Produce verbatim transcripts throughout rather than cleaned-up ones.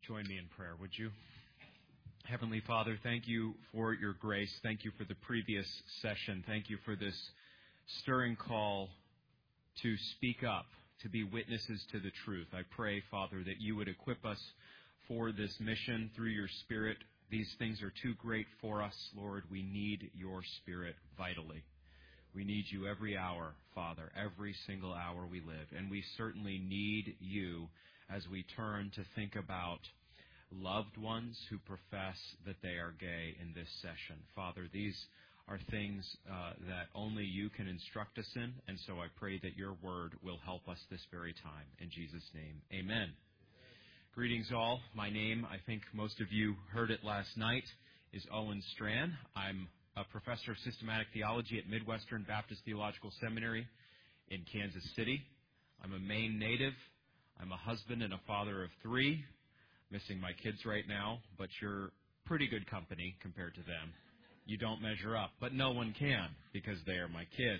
Join me in prayer, would you? Heavenly Father, thank you for your grace. Thank you for the previous session. Thank you for this stirring call to speak up, to be witnesses to the truth. I pray, Father, that you would equip us for this mission through your Spirit. These things are too great for us, Lord. We need your Spirit vitally. We need you every hour, Father, every single hour we live. And we certainly need you as we turn to think about loved ones who profess that they are gay in this session. Father, these are things uh, that only you can instruct us in, and so I pray that your word will help us this very time. In Jesus' name, amen. Greetings all. My name, I think most of you heard it last night, is Owen Strand. I'm a professor of systematic theology at Midwestern Baptist Theological Seminary in Kansas City. I'm a Maine native. I'm a husband and a father of three, missing my kids right now, but you're pretty good company compared to them. You don't measure up, but no one can because they are my kids.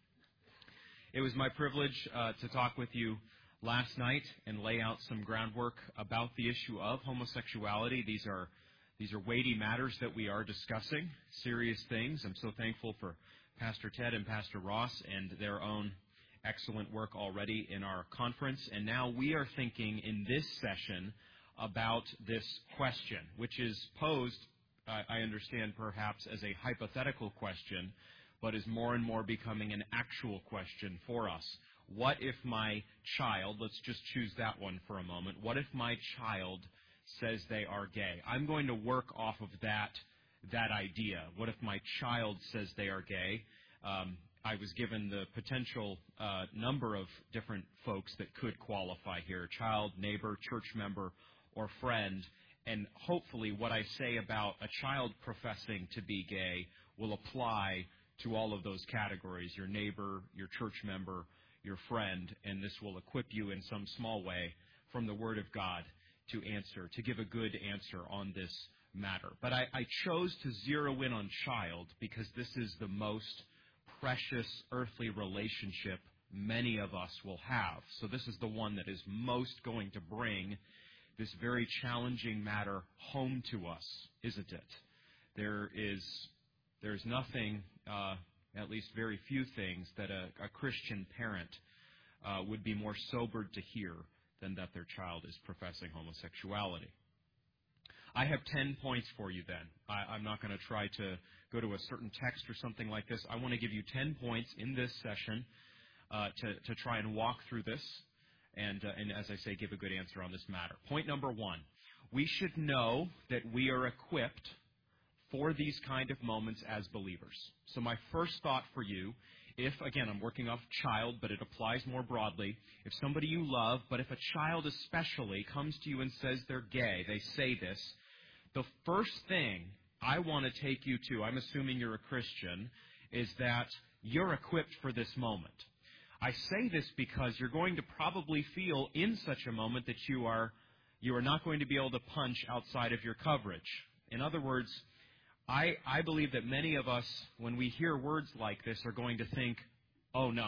It was my privilege uh, to talk with you last night and lay out some groundwork about the issue of homosexuality. These are these are weighty matters that we are discussing, serious things. I'm so thankful for Pastor Ted and Pastor Ross and their own excellent work already in our conference. And now we are thinking in this session about this question, which is posed, uh, I understand, perhaps as a hypothetical question, but is more and more becoming an actual question for us. What if my child, let's just choose that one for a moment, what if my child says they are gay? I'm going to work off of that, that idea. What if my child says they are gay? Um, I was given the potential uh, number of different folks that could qualify here, child, neighbor, church member, or friend, and hopefully what I say about a child professing to be gay will apply to all of those categories, your neighbor, your church member, your friend, and this will equip you in some small way from the Word of God to answer, to give a good answer on this matter. But I, I chose to zero in on child because this is the most precious earthly relationship many of us will have. So this is the one that is most going to bring this very challenging matter home to us, isn't it? There is there's nothing, uh, at least very few things, that a, a Christian parent uh, would be more sobered to hear than that their child is professing homosexuality. I have ten points for you then. I, I'm not going to try to go to a certain text or something like this. I want to give you ten points in this session uh, to, to try and walk through this and, uh, and, as I say, give a good answer on this matter. Point number one, we should know that we are equipped for these kind of moments as believers. So my first thought for you, if, again, I'm working off child, but it applies more broadly, if somebody you love, but if a child especially comes to you and says they're gay, they say this, the first thing I want to take you to, I'm assuming you're a Christian, is that you're equipped for this moment. I say this because you're going to probably feel in such a moment that you are you are not going to be able to punch outside of your coverage. In other words, I, I believe that many of us, when we hear words like this, are going to think, oh no,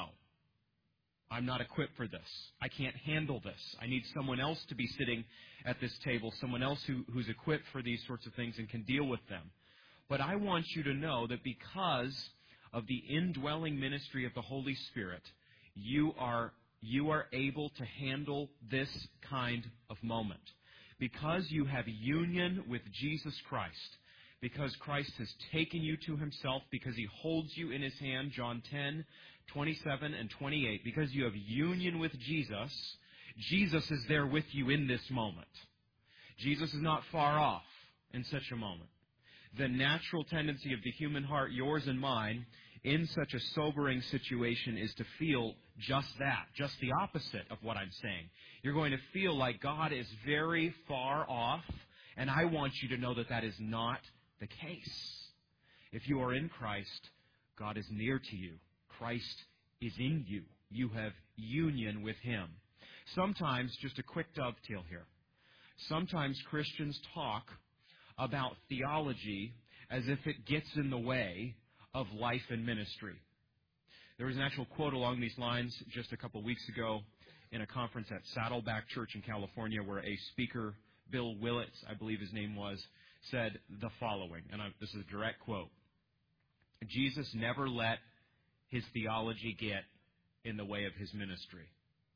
I'm not equipped for this. I can't handle this. I need someone else to be sitting at this table, someone else who, who's equipped for these sorts of things and can deal with them. But I want you to know that because of the indwelling ministry of the Holy Spirit, you are, you are able to handle this kind of moment. Because you have union with Jesus Christ, because Christ has taken you to himself, because he holds you in his hand, John ten, twenty-seven and twenty-eight, because you have union with Jesus, Jesus is there with you in this moment. Jesus is not far off in such a moment. The natural tendency of the human heart, yours and mine, in such a sobering situation is to feel just that, just the opposite of what I'm saying. You're going to feel like God is very far off, and I want you to know that that is not the case. If you are in Christ, God is near to you. Christ is in you. You have union with him. Sometimes, just a quick dovetail here, sometimes Christians talk about theology as if it gets in the way of life and ministry. There was an actual quote along these lines just a couple weeks ago in a conference at Saddleback Church in California where a speaker Bill Willits, I believe his name was, said the following, and I, this is a direct quote: Jesus never let his theology get in the way of his ministry.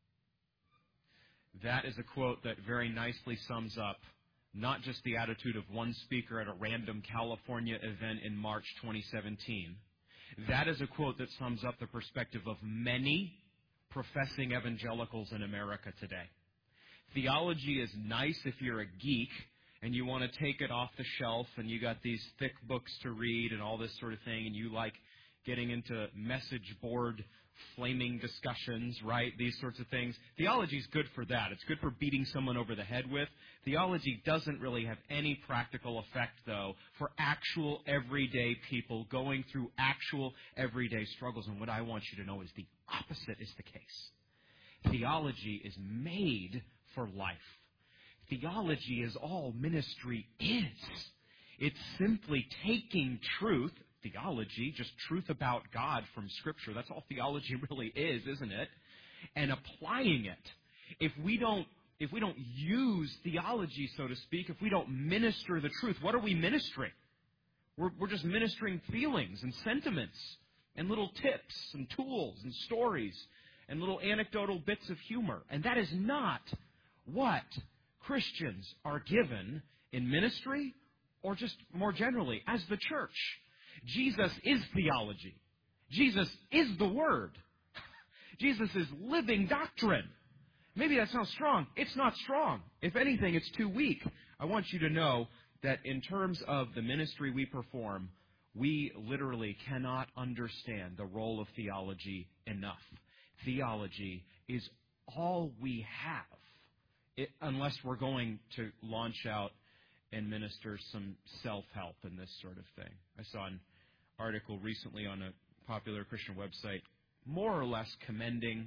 That is a quote that very nicely sums up not just the attitude of one speaker at a random California event in March twenty seventeen. That is a quote that sums up the perspective of many professing evangelicals in America today. Theology is nice if you're a geek and you want to take it off the shelf and you got these thick books to read and all this sort of thing, and you like getting into message board flaming discussions, right? These sorts of things. Theology is good for that. It's good for beating someone over the head with. Theology doesn't really have any practical effect, though, for actual everyday people going through actual everyday struggles. And what I want you to know is the opposite is the case. Theology is made for life. Theology is all ministry is. It's simply taking truth, theology, just truth about God from Scripture. That's all theology really is, isn't it? And applying it. If we don't, if we don't use theology, so to speak, if we don't minister the truth, what are we ministering? We're, we're just ministering feelings and sentiments and little tips and tools and stories and little anecdotal bits of humor. And that is not what Christians are given in ministry or just more generally as the church. Jesus is theology. Jesus is the Word. Jesus is living doctrine. Maybe that sounds strong. It's not strong. If anything, it's too weak. I want you to know that in terms of the ministry we perform, we literally cannot understand the role of theology enough. Theology is all we have, it, unless we're going to launch out and minister some self-help and this sort of thing. I saw an article recently on a popular Christian website more or less commending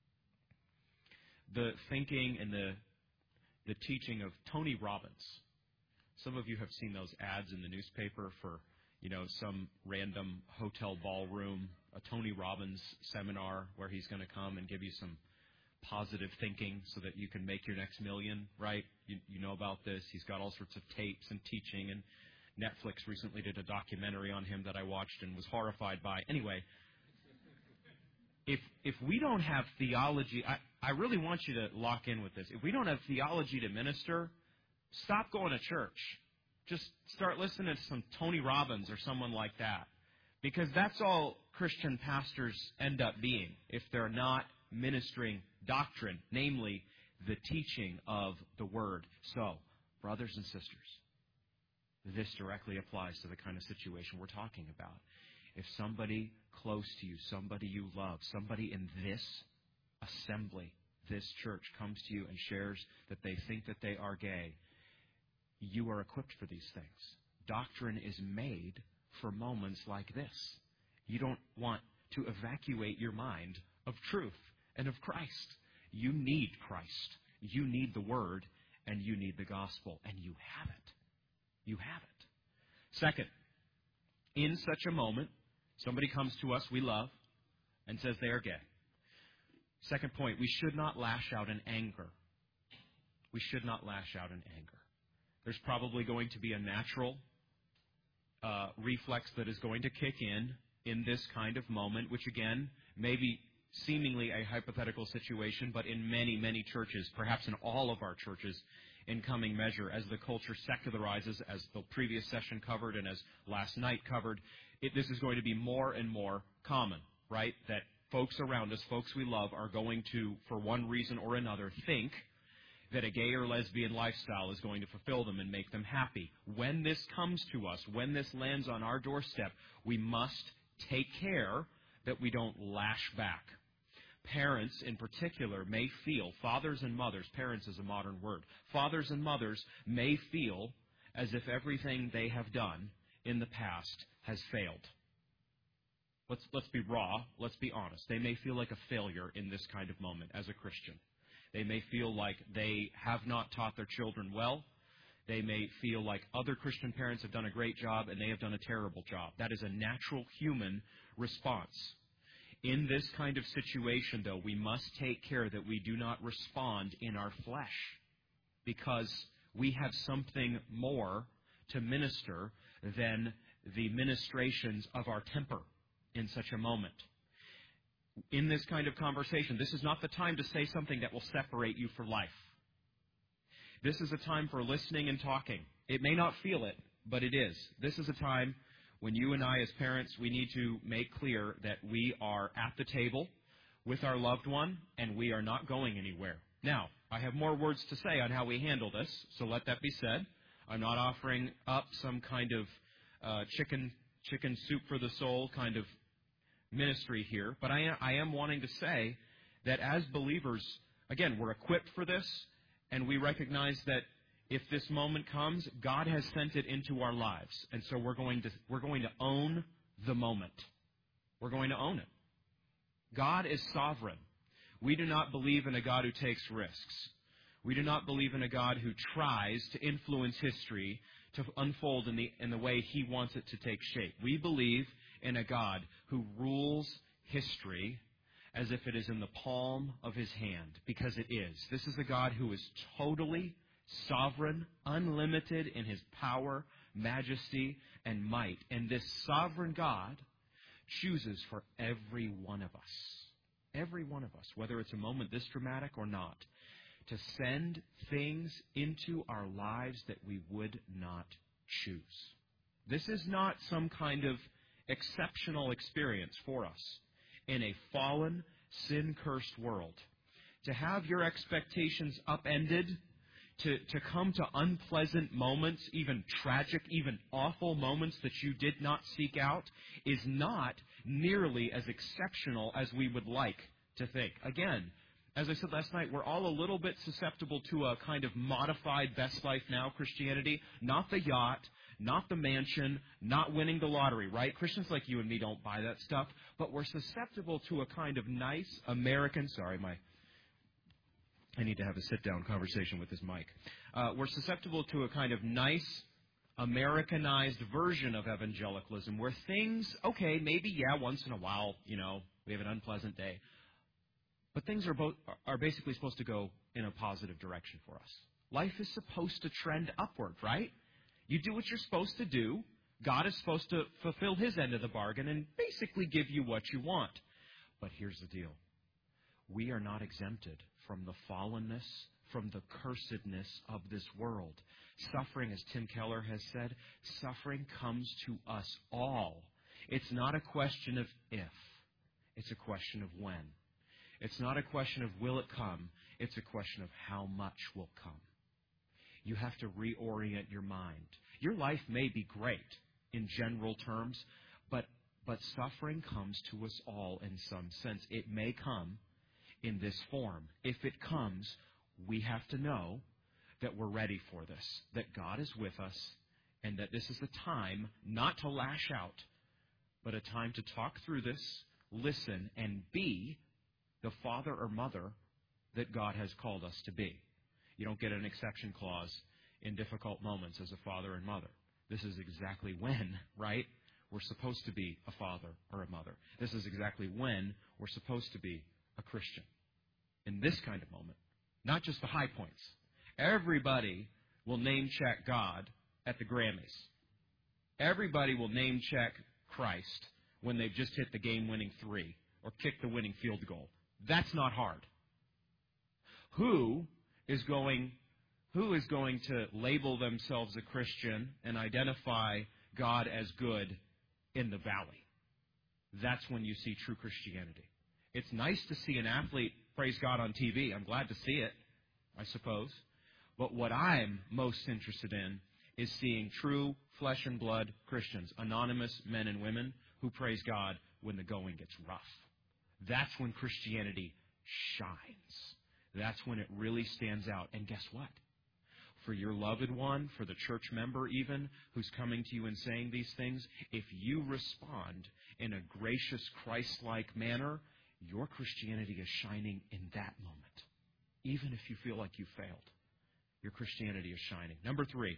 the thinking and the the teaching of Tony Robbins. Some of you have seen those ads in the newspaper for, you know, some random hotel ballroom, a Tony Robbins seminar where he's going to come and give you some positive thinking so that you can make your next million, right? You, you know about this. He's got all sorts of tapes and teaching, and Netflix recently did a documentary on him that I watched and was horrified by. Anyway, if if we don't have theology, I, I really want you to lock in with this. If we don't have theology to minister, stop going to church. Just start listening to some Tony Robbins or someone like that. Because that's all Christian pastors end up being if they're not ministering doctrine, namely the teaching of the Word. So, brothers and sisters, this directly applies to the kind of situation we're talking about. If somebody close to you, somebody you love, somebody in this assembly, this church, comes to you and shares that they think that they are gay, you are equipped for these things. Doctrine is made for moments like this. You don't want to evacuate your mind of truth and of Christ. You need Christ. You need the Word, and you need the gospel, and you have it. You have it. Second, in such a moment, somebody comes to us we love and says they are gay. Second point, we should not lash out in anger. We should not lash out in anger. There's probably going to be a natural uh, reflex that is going to kick in in this kind of moment, which again may be seemingly a hypothetical situation, but in many, many churches, perhaps in all of our churches, in coming measure, as the culture secularizes, as the previous session covered and as last night covered, it, this is going to be more and more common, right? That folks around us, folks we love, are going to, for one reason or another, think that a gay or lesbian lifestyle is going to fulfill them and make them happy. When this comes to us, when this lands on our doorstep, we must take care that we don't lash back. Parents, in particular, may feel, fathers and mothers, parents is a modern word, fathers and mothers may feel as if everything they have done in the past has failed. Let's, let's be raw, let's be honest. They may feel like a failure in this kind of moment as a Christian. They may feel like they have not taught their children well. They may feel like other Christian parents have done a great job and they have done a terrible job. That is a natural human response. In this kind of situation, though, we must take care that we do not respond in our flesh, because We have something more to minister than the ministrations of our temper in such a moment. In this kind of conversation, this is not the time to say something that will separate you for life. This is a time for listening and talking. It may not feel it, but it is. This is a time when you and I as parents, we need to make clear that we are at the table with our loved one and we are not going anywhere. Now, I have more words to say on how we handle this, so let that be said. I'm not offering up some kind of uh, chicken chicken soup for the soul kind of ministry here, but I am, I am wanting to say that as believers, again, we're equipped for this, and we recognize that if this moment comes, God has sent it into our lives, and so we're going to we're going to own the moment. We're going to own it. God is sovereign. We do not believe in a God who takes risks. We do not believe in a God who tries to influence history to unfold in the in the way He wants it to take shape. We believe in a God who rules history as if it is in the palm of His hand, because it is. This is a God who is totally sovereign, unlimited in His power, majesty, and might. And this sovereign God chooses for every one of us, every one of us, whether it's a moment this dramatic or not, to send things into our lives that we would not choose. This is not some kind of exceptional experience for us in a fallen, sin-cursed world. To have your expectations upended, to, to come to unpleasant moments, even tragic, even awful moments that you did not seek out, is not nearly as exceptional as we would like to think. Again, as I said last night, we're all a little bit susceptible to a kind of modified best life now Christianity. Not the yacht, not the mansion, not winning the lottery, right? Christians like you and me don't buy that stuff, but we're susceptible to a kind of nice American, sorry, my, I need to have a sit-down conversation with this mic. Uh, we're susceptible to a kind of nice Americanized version of evangelicalism where things, okay, maybe, yeah, once in a while, you know, we have an unpleasant day. But things are both are basically supposed to go in a positive direction for us. Life is supposed to trend upward, right? You do what you're supposed to do. God is supposed to fulfill His end of the bargain and basically give you what you want. But here's the deal. We are not exempted from the fallenness, from the cursedness of this world. Suffering, as Tim Keller has said, suffering comes to us all. It's not a question of if. It's a question of when. It's not a question of will it come. It's a question of how much will come. You have to reorient your mind. Your life may be great in general terms, but but suffering comes to us all in some sense. It may come in this form. If it comes, we have to know that we're ready for this, that God is with us, and that this is a time not to lash out, but a time to talk through this, listen, and be the father or mother that God has called us to be. You don't get an exception clause in difficult moments as a father and mother. This is exactly when, right, we're supposed to be a father or a mother. This is exactly when we're supposed to be a Christian. In this kind of moment, not just the high points. Everybody will name-check God at the Grammys. Everybody will name-check Christ when they've just hit the game-winning three or kicked the winning field goal. That's not hard. Who is going who is going to label themselves a Christian and identify God as good in the valley? That's when you see true Christianity. It's nice to see an athlete praise God on T V. I'm glad to see it, I suppose. But what I'm most interested in is seeing true flesh and blood Christians, anonymous men and women who praise God when the going gets rough. That's when Christianity shines. That's when it really stands out. And guess what? For your loved one, for the church member even, who's coming to you and saying these things, if you respond in a gracious, Christ-like manner, your Christianity is shining in that moment. Even if you feel like you failed, your Christianity is shining. Number three,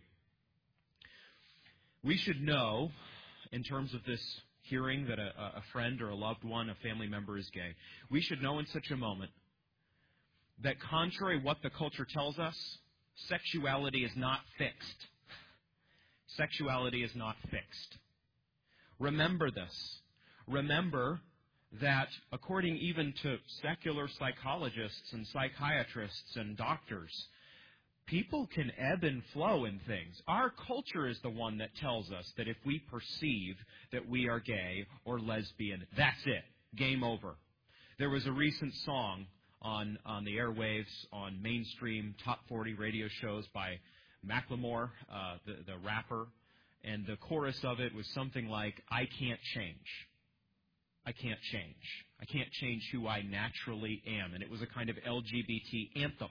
we should know, in terms of this hearing that a, a friend or a loved one, a family member is gay, we should know in such a moment that contrary what the culture tells us, Sexuality is not fixed. Sexuality is not fixed. Remember this. Remember that according even to secular psychologists and psychiatrists and doctors, people can ebb and flow in things. Our culture is the one that tells us that if we perceive that we are gay or lesbian, that's it. Game over. There was a recent song on, on the airwaves, on mainstream top forty radio shows by Macklemore, uh, the, the rapper, and the chorus of it was something like, I can't change. I can't change. I can't change who I naturally am. And it was a kind of L G B T anthem.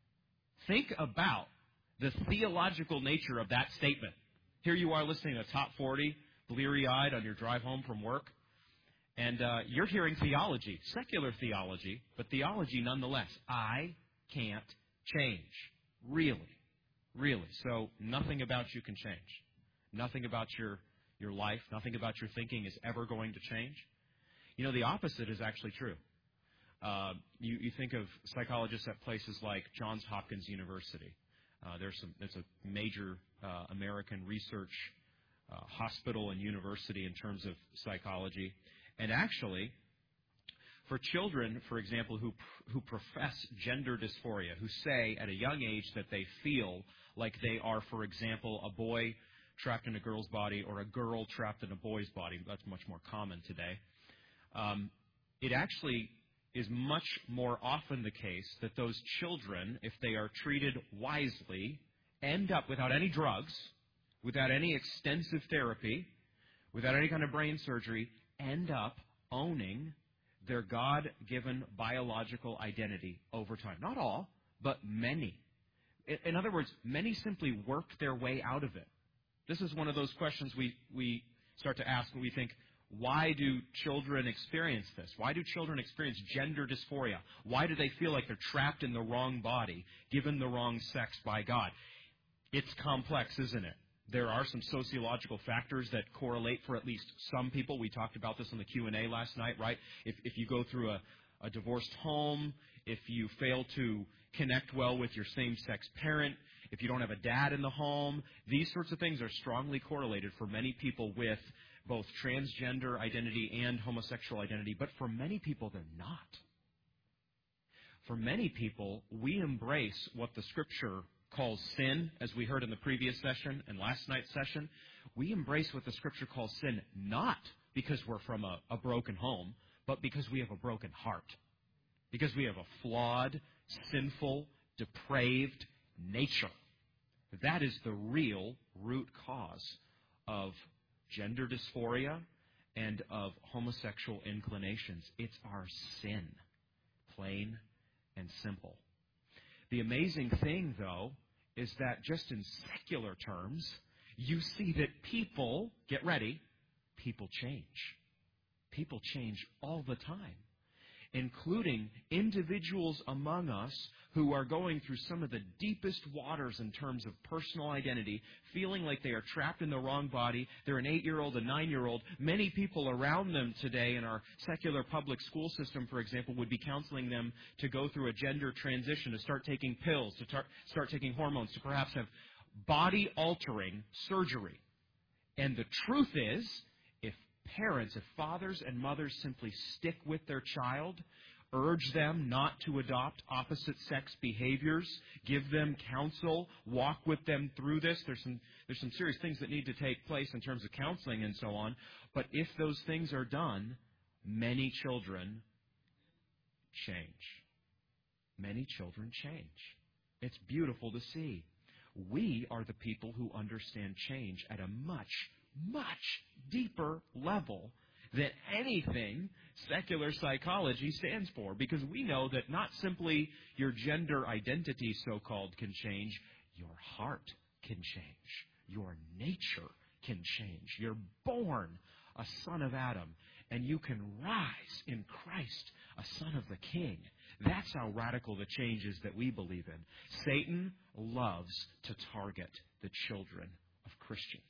Think about the theological nature of that statement. Here you are listening to Top forty, bleary-eyed on your drive home from work, and uh, you're hearing theology, secular theology, but theology nonetheless. I can't change. Really. Really. So nothing about you can change. Nothing about your, your life, nothing about your thinking is ever going to change. You know, the opposite is actually true. Uh, you, you think of psychologists at places like Johns Hopkins University. Uh, there's some, it's a major uh, American research uh, hospital and university in terms of psychology. And actually, for children, for example, who who profess gender dysphoria, who say at a young age that they feel like they are, for example, a boy trapped in a girl's body or a girl trapped in a boy's body, that's much more common today, um, it actually is much more often the case that those children, if they are treated wisely, end up without any drugs, without any extensive therapy, without any kind of brain surgery, end up owning their God-given biological identity over time. Not all, but many. In other words, many simply work their way out of it. This is one of those questions we, we start to ask when we think, why do children experience this? Why do children experience gender dysphoria? Why do they feel like they're trapped in the wrong body, given the wrong sex by God? It's complex, isn't it? There are some sociological factors that correlate for at least some people. We talked about this in the Q and A last night, right? If, if you go through a, a divorced home, if you fail to connect well with your same-sex parent, if you don't have a dad in the home, these sorts of things are strongly correlated for many people with both transgender identity and homosexual identity. But for many people, they're not. For many people, we embrace what the Scripture calls sin, as we heard in the previous session and last night's session. We embrace what the Scripture calls sin not because we're from a, a broken home, but because we have a broken heart. Because we have a flawed, sinful, depraved nature. That is the real root cause of gender dysphoria and of homosexual inclinations. It's our sin, plain and simple. The amazing thing, though, is that just in secular terms, you see that people, get ready, people change. People change all the time, including individuals among us who are going through some of the deepest waters in terms of personal identity, feeling like they are trapped in the wrong body. They're an eight-year-old, a nine-year-old. Many people around them today in our secular public school system, for example, would be counseling them to go through a gender transition, to start taking pills, to tar- start taking hormones, to perhaps have body-altering surgery. And the truth is, if parents, if fathers and mothers simply stick with their child, urge them not to adopt opposite-sex behaviors, give them counsel, walk with them through this. There's some, there's some serious things that need to take place in terms of counseling and so on. But if those things are done, many children change. Many children change. It's beautiful to see. We are the people who understand change at a much, much deeper level than anything secular psychology stands for, because we know that not simply your gender identity, so-called, can change, your heart can change. Your nature can change. You're born a son of Adam, and you can rise in Christ, a son of the King. That's how radical the change is that we believe in. Satan loves to target the children of Christians.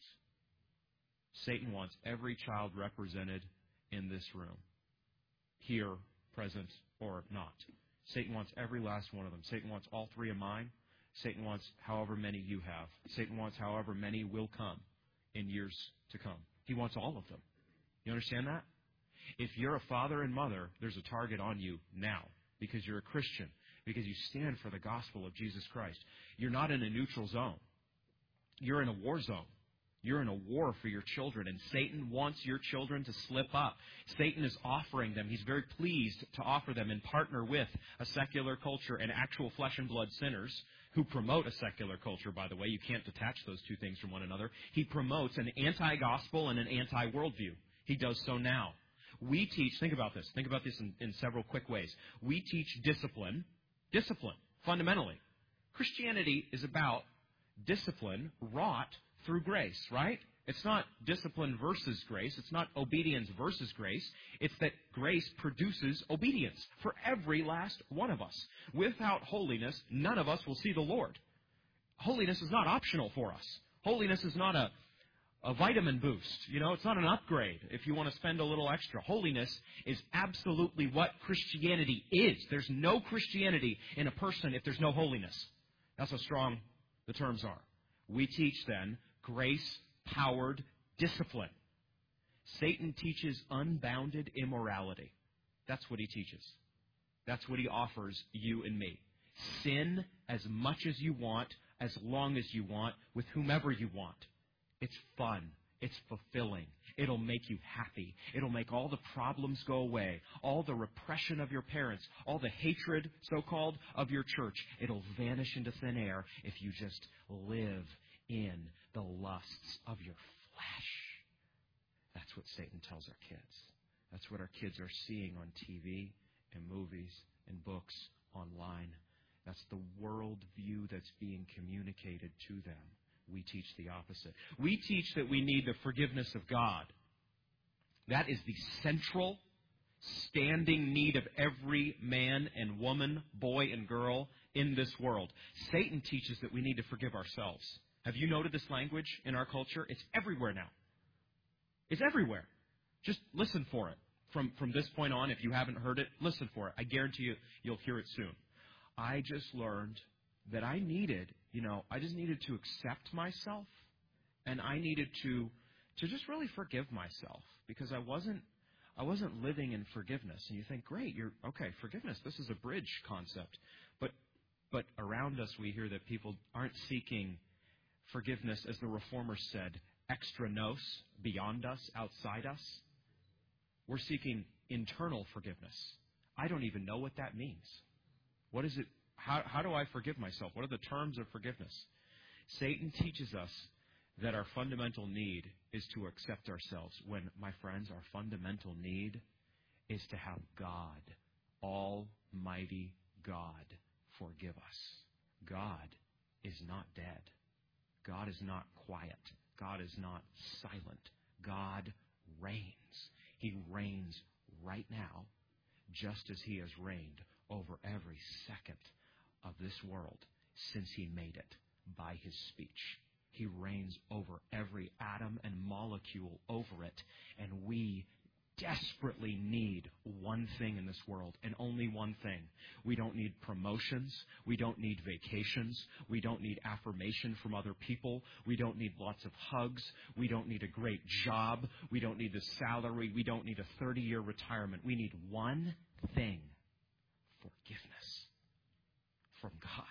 Satan wants every child represented in this room, here, present, or not. Satan wants every last one of them. Satan wants all three of mine. Satan wants however many you have. Satan wants however many will come in years to come. He wants all of them. You understand that? If you're a father and mother, there's a target on you now because you're a Christian, because you stand for the gospel of Jesus Christ. You're not in a neutral zone. You're in a war zone. You're in a war for your children, and Satan wants your children to slip up. Satan is offering them. He's very pleased to offer them and partner with a secular culture and actual flesh and blood sinners who promote a secular culture, by the way. You can't detach those two things from one another. He promotes an anti-gospel and an anti-worldview. He does so now. We teach, think about this, think about this in, in several quick ways. We teach discipline, discipline, fundamentally. Christianity is about discipline wrought through grace, right? It's not discipline versus grace. It's not obedience versus grace. It's that grace produces obedience for every last one of us. Without holiness, none of us will see the Lord. Holiness is not optional for us. Holiness is not a, a vitamin boost. You know, it's not an upgrade if you want to spend a little extra. Holiness is absolutely what Christianity is. There's no Christianity in a person if there's no holiness. That's how strong the terms are. We teach, then, grace-powered discipline. Satan teaches unbounded immorality. That's what he teaches. That's what he offers you and me. Sin as much as you want, as long as you want, with whomever you want. It's fun. It's fulfilling. It'll make you happy. It'll make all the problems go away. All the repression of your parents, all the hatred, so-called, of your church. It'll vanish into thin air if you just live in the lusts of your flesh. That's what Satan tells our kids. That's what our kids are seeing on T V and movies and books online. That's the worldview that's being communicated to them. We teach the opposite. We teach that we need the forgiveness of God. That is the central, standing need of every man and woman, boy and girl in this world. Satan teaches that we need to forgive ourselves. Have you noted this language in our culture? It's everywhere now. It's everywhere. Just listen for it. From, from this point on, if you haven't heard it, listen for it. I guarantee you, you'll hear it soon. I just learned that I needed, you know, I just needed to accept myself, and I needed to to just really forgive myself because I wasn't I wasn't living in forgiveness. And you think, great, you're okay, forgiveness. This is a bridge concept, but but around us we hear that people aren't seeking forgiveness, as the Reformers said, extra nos, beyond us, outside us. We're seeking internal forgiveness. I don't even know what that means. What is it? How, how do I forgive myself? What are the terms of forgiveness? Satan teaches us that our fundamental need is to accept ourselves, when, my friends, our fundamental need is to have God, Almighty God, forgive us. God is not dead. God is not quiet. God is not silent. God reigns. He reigns right now, just as He has reigned over every second of this world since He made it by His speech. He reigns over every atom and molecule over it, and we desperately need one thing in this world, and only one thing. We don't need promotions. We don't need vacations. We don't need affirmation from other people. We don't need lots of hugs. We don't need a great job. We don't need the salary. We don't need a thirty-year retirement. We need one thing: forgiveness from God.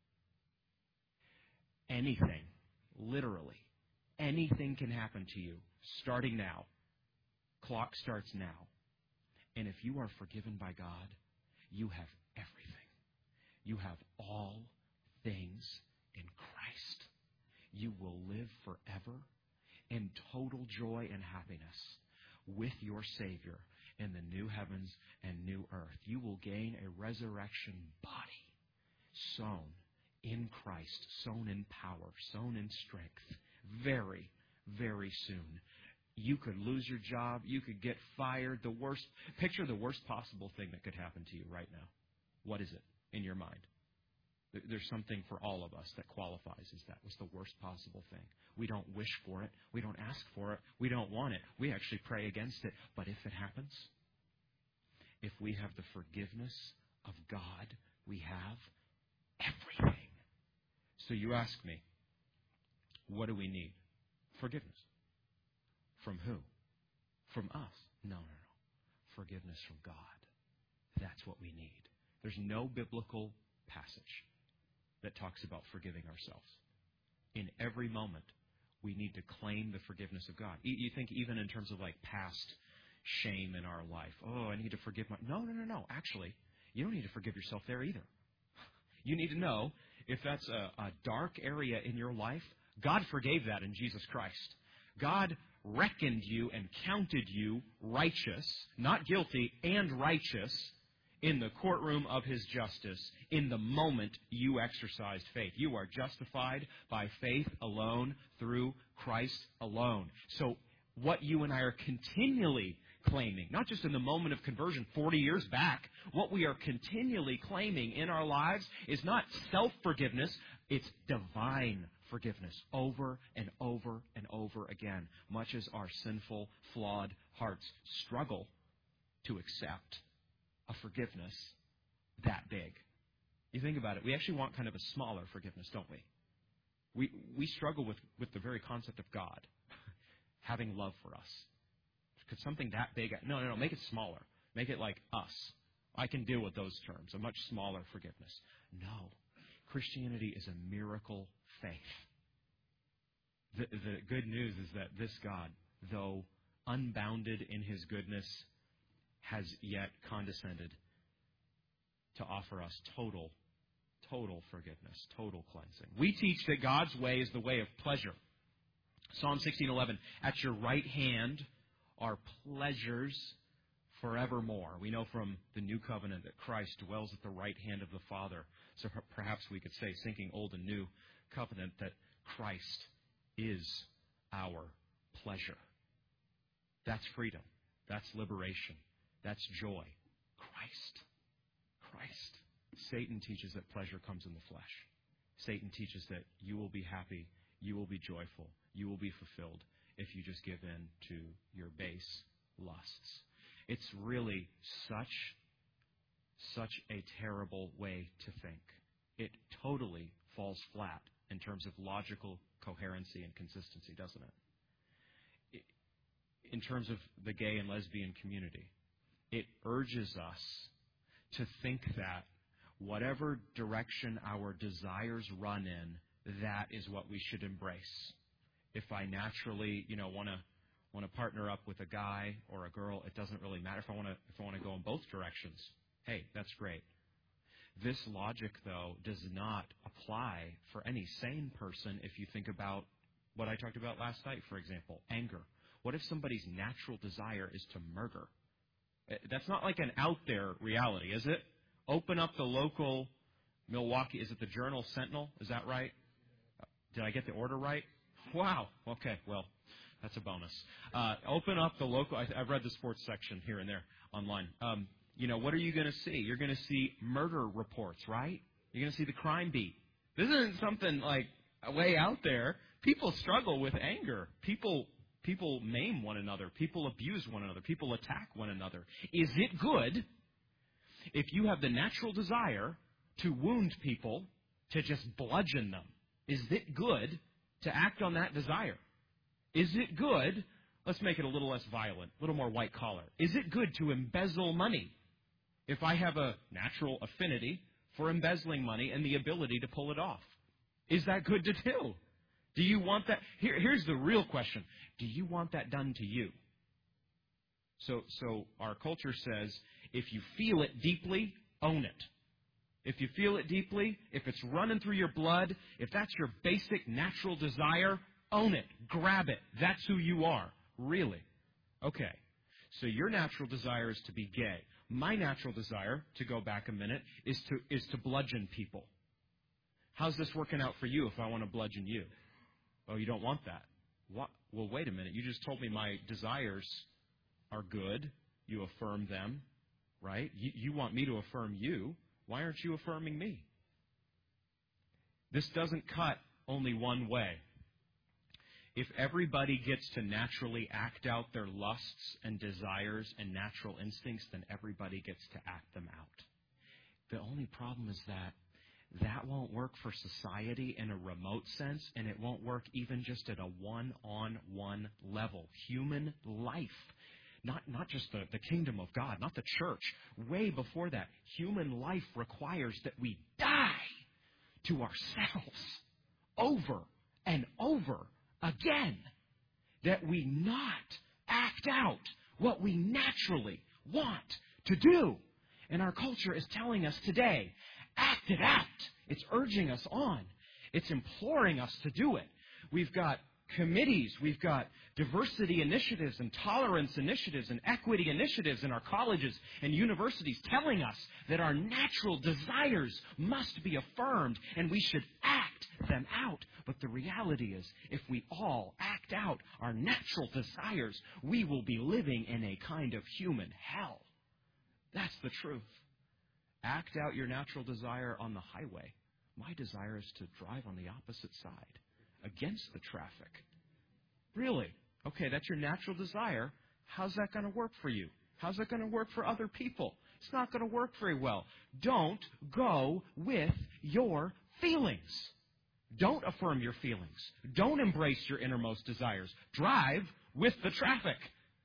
Anything, literally, anything can happen to you starting now. Clock starts now. And if you are forgiven by God, you have everything. You have all things in Christ. You will live forever in total joy and happiness with your Savior in the new heavens and new earth. You will gain a resurrection body, sown in Christ, sown in power, sown in strength, very, very soon. You could lose your job. You could get fired. The worst, picture the worst possible thing that could happen to you right now. What is it in your mind? There's something for all of us that qualifies as that was the worst possible thing. We don't wish for it. We don't ask for it. We don't want it. We actually pray against it. But if it happens, if we have the forgiveness of God, we have everything. So you ask me, what do we need? Forgiveness. From who? From us. No, no, no. Forgiveness from God. That's what we need. There's no biblical passage that talks about forgiving ourselves. In every moment, we need to claim the forgiveness of God. You think even in terms of like past shame in our life. Oh, I need to forgive my... No, no, no, no. Actually, you don't need to forgive yourself there either. You need to know if that's a, a dark area in your life, God forgave that in Jesus Christ. God reckoned you and counted you righteous, not guilty, and righteous in the courtroom of His justice in the moment you exercised faith. You are justified by faith alone through Christ alone. So what you and I are continually claiming, not just in the moment of conversion forty years back, what we are continually claiming in our lives is not self-forgiveness, it's divine forgiveness over and over and over again, much as our sinful, flawed hearts struggle to accept a forgiveness that big. You think about it, we actually want kind of a smaller forgiveness, don't we? We we struggle with, with the very concept of God having love for us. Could something that big... No, no, no, make it smaller. Make it like us. I can deal with those terms, a much smaller forgiveness. No. Christianity is a miracle faith. The, the good news is that this God, though unbounded in His goodness, has yet condescended to offer us total, total forgiveness, total cleansing. We teach that God's way is the way of pleasure. Psalm sixteen eleven, at your right hand are pleasures forevermore. We know from the New Covenant that Christ dwells at the right hand of the Father. So perhaps we could say, thinking Old and New Covenant, that Christ is our pleasure. That's freedom. That's liberation. That's joy. Christ. Christ. Satan teaches that pleasure comes in the flesh. Satan teaches that you will be happy, you will be joyful, you will be fulfilled if you just give in to your base lusts. It's really such, such a terrible way to think. It totally falls flat in terms of logical coherency and consistency, doesn't it? In terms of the gay and lesbian community, it urges us to think that whatever direction our desires run in, that is what we should embrace. If I naturally, you know, want to want to partner up with a guy or a girl, it doesn't really matter. If I want to if I want to go in both directions, hey, that's great. This logic, though, does not apply for any sane person if you think about what I talked about last night, for example, anger. What if somebody's natural desire is to murder? That's not like an out there reality, is it? Open up the local Milwaukee, is it the Journal Sentinel? Is that right? Did I get the order right? Wow. Okay, well, that's a bonus. Uh, open up the local, I, I've read the sports section here and there online. Um, you know, what are you going to see? You're going to see murder reports, right? You're going to see the crime beat. This isn't something like way out there. People struggle with anger. People people maim one another. People abuse one another. People attack one another. Is it good if you have the natural desire to wound people, to just bludgeon them? Is it good to act on that desire? Is it good, let's make it a little less violent, a little more white collar. Is it good to embezzle money if I have a natural affinity for embezzling money and the ability to pull it off? Is that good to do? Do you want that? Here, here's the real question. Do you want that done to you? So, so our culture says, if you feel it deeply, own it. If you feel it deeply, if it's running through your blood, if that's your basic natural desire, own it. Grab it. That's who you are. Really. Okay. So your natural desire is to be gay. My natural desire, to go back a minute, is to is to bludgeon people. How's this working out for you if I want to bludgeon you? Oh, you don't want that. What? Well, wait a minute. You just told me my desires are good. You affirm them, right? You, you want me to affirm you. Why aren't you affirming me? This doesn't cut only one way. If everybody gets to naturally act out their lusts and desires and natural instincts, then everybody gets to act them out. The only problem is that That won't work for society in a remote sense, and it won't work even just at a one-on-one level. Human life, not, not just the, the kingdom of God, not the church. Way before that, human life requires that we die to ourselves over and over again. That we not act out what we naturally want to do. And our culture is telling us today, act it out. It's urging us on. It's imploring us to do it. We've got committees, we've got diversity initiatives and tolerance initiatives and equity initiatives in our colleges and universities telling us that our natural desires must be affirmed and we should act them out. But the reality is, if we all act out our natural desires, we will be living in a kind of human hell. That's the truth. Act out your natural desire on the highway. My desire is to drive on the opposite side, against the traffic. Really? Okay, that's your natural desire. How's that going to work for you? How's that going to work for other people? It's not going to work very well. Don't go with your feelings. Don't affirm your feelings. Don't embrace your innermost desires. Drive with the traffic.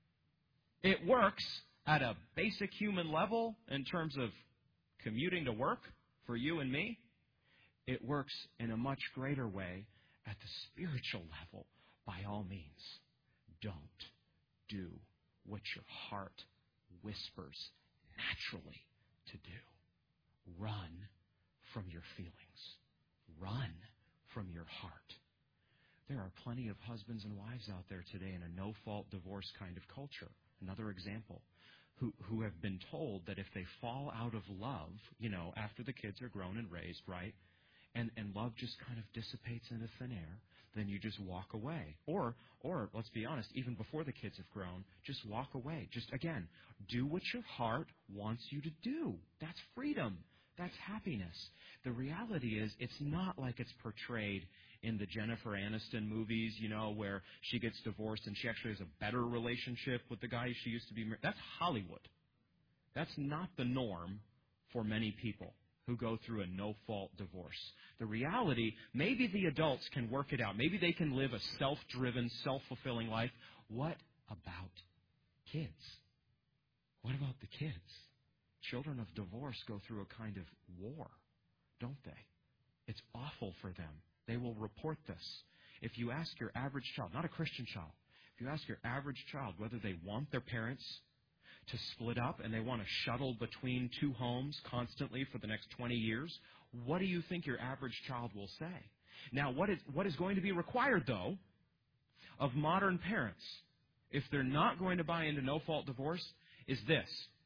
It works at a basic human level in terms of commuting to work for you and me. It works in a much greater way at the spiritual level. By all means, don't do what your heart whispers naturally to do. Run from your feelings. Run from your heart. There are plenty of husbands and wives out there today in a no-fault divorce kind of culture. Another example. Who, who have been told that if they fall out of love, you know, after the kids are grown and raised, right, and, and love just kind of dissipates into thin air, then you just walk away. Or, or let's be honest, even before the kids have grown, just walk away. Just, again, do what your heart wants you to do. That's freedom. That's happiness. The reality is, it's not like it's portrayed in the Jennifer Aniston movies, you know, where she gets divorced and she actually has a better relationship with the guy she used to be married. That's Hollywood. That's not the norm for many people who go through a no-fault divorce. The reality, maybe the adults can work it out. Maybe they can live a self-driven, self-fulfilling life. What about kids? What about the kids? Children of divorce go through a kind of war, don't they? It's awful for them. They will report this. If you ask your average child, not a Christian child, if you ask your average child whether they want their parents to split up and they want to shuttle between two homes constantly for the next twenty years, what do you think your average child will say? Now, what is, what is going to be required, though, of modern parents, if they're not going to buy into no-fault divorce, is this.